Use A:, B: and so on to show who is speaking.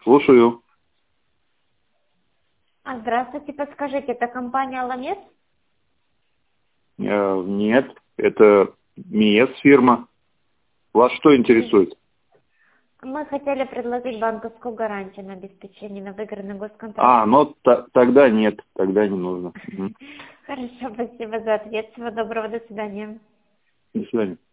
A: Слушаю.
B: Здравствуйте, подскажите, это компания «Ламес»?
A: Нет, это МИЭС фирма. Вас что интересует?
B: Мы хотели предложить банковскую гарантию на обеспечение на выигранный госконтракт.
A: Ну тогда нет, тогда не нужно.
B: Хорошо, спасибо за ответ. Всего доброго, до свидания.
A: До свидания.